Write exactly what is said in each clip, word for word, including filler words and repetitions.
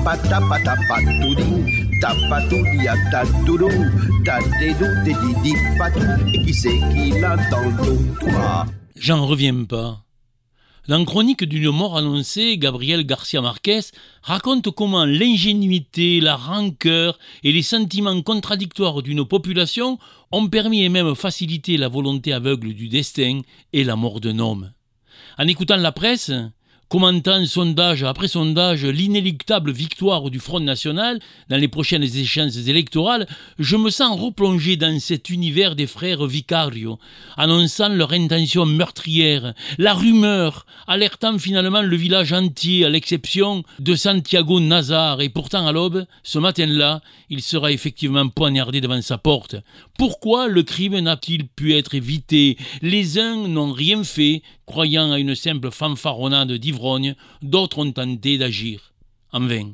tapatapatapatouding, tapatoudiatatoudou, tadédou, dédidi, patou, et qui c'est qui l'a dans le dos, toi? J'en reviens pas. Dans Chronique d'une mort annoncée, Gabriel Garcia Marquez raconte comment l'ingénuité, la rancœur et les sentiments contradictoires d'une population ont permis et même facilité la volonté aveugle du destin et la mort d'un homme. En écoutant la presse, commentant sondage après sondage l'inéluctable victoire du Front National dans les prochaines échéances électorales, je me sens replongé dans cet univers des frères Vicario, annonçant leur intention meurtrière, la rumeur, alertant finalement le village entier à l'exception de Santiago Nazar. Et pourtant à l'aube, ce matin-là, il sera effectivement poignardé devant sa porte. Pourquoi le crime n'a-t-il pu être évité? Les uns n'ont rien fait, croyant à une simple fanfaronnade d'ivrogne, d'autres ont tenté d'agir. En vain.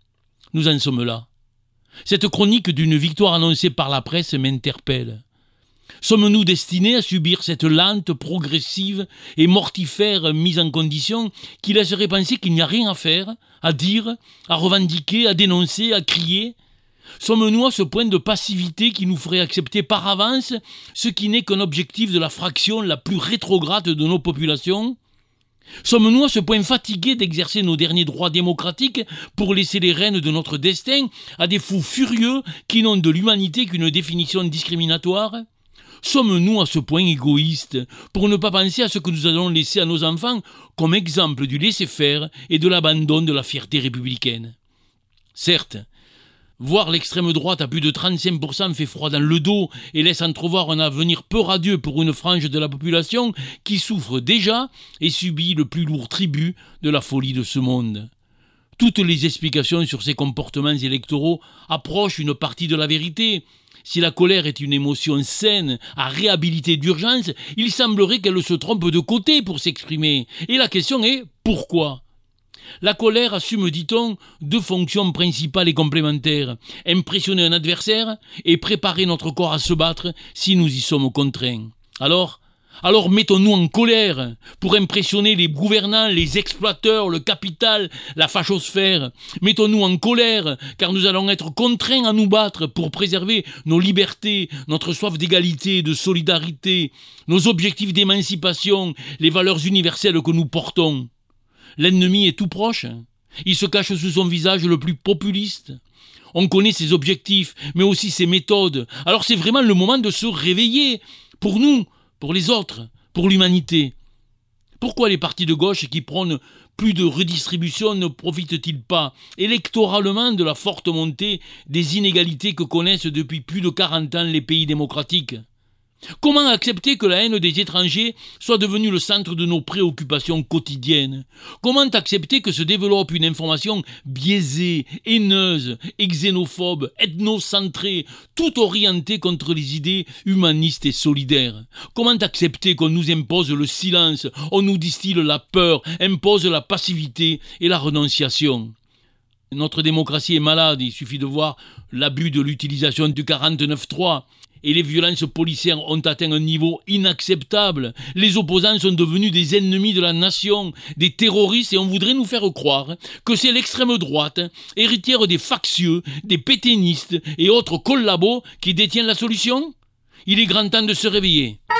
Nous en sommes là. Cette chronique d'une victoire annoncée par la presse m'interpelle. Sommes-nous destinés à subir cette lente, progressive et mortifère mise en condition qui laisserait penser qu'il n'y a rien à faire, à dire, à revendiquer, à dénoncer, à crier? Sommes-nous à ce point de passivité qui nous ferait accepter par avance ce qui n'est qu'un objectif de la fraction la plus rétrograde de nos populations? Sommes-nous à ce point fatigués d'exercer nos derniers droits démocratiques pour laisser les rênes de notre destin à des fous furieux qui n'ont de l'humanité qu'une définition discriminatoire? Sommes-nous à ce point égoïstes pour ne pas penser à ce que nous allons laisser à nos enfants comme exemple du laisser-faire et de l'abandon de la fierté républicaine? Certes, voir l'extrême droite à plus de trente-cinq pour cent fait froid dans le dos et laisse entrevoir un avenir peu radieux pour une frange de la population qui souffre déjà et subit le plus lourd tribut de la folie de ce monde. Toutes les explications sur ces comportements électoraux approchent une partie de la vérité. Si la colère est une émotion saine à réhabiliter d'urgence, il semblerait qu'elle se trompe de côté pour s'exprimer. Et la question est pourquoi ? La colère assume, dit-on, deux fonctions principales et complémentaires. Impressionner un adversaire et préparer notre corps à se battre si nous y sommes contraints. Alors, alors mettons-nous en colère pour impressionner les gouvernants, les exploiteurs, le capital, la fachosphère. Mettons-nous en colère car nous allons être contraints à nous battre pour préserver nos libertés, notre soif d'égalité et de solidarité, nos objectifs d'émancipation, les valeurs universelles que nous portons. L'ennemi est tout proche. Il se cache sous son visage le plus populiste. On connaît ses objectifs, mais aussi ses méthodes. Alors c'est vraiment le moment de se réveiller. Pour nous, pour les autres, pour l'humanité. Pourquoi les partis de gauche qui prônent plus de redistribution ne profitent-ils pas électoralement de la forte montée des inégalités que connaissent depuis plus de quarante ans les pays démocratiques ? Comment accepter que la haine des étrangers soit devenue le centre de nos préoccupations quotidiennes? Comment accepter que se développe une information biaisée, haineuse et xénophobe, ethnocentrée, tout orientée contre les idées humanistes et solidaires? Comment accepter qu'on nous impose le silence, on nous distille la peur, impose la passivité et la renonciation? Notre démocratie est malade, il suffit de voir l'abus de l'utilisation du quarante-neuf trois. Et les violences policières ont atteint un niveau inacceptable. Les opposants sont devenus des ennemis de la nation, des terroristes, et on voudrait nous faire croire que c'est l'extrême droite, héritière des factieux, des pétainistes et autres collabos qui détiennent la solution. Il est grand temps de se réveiller.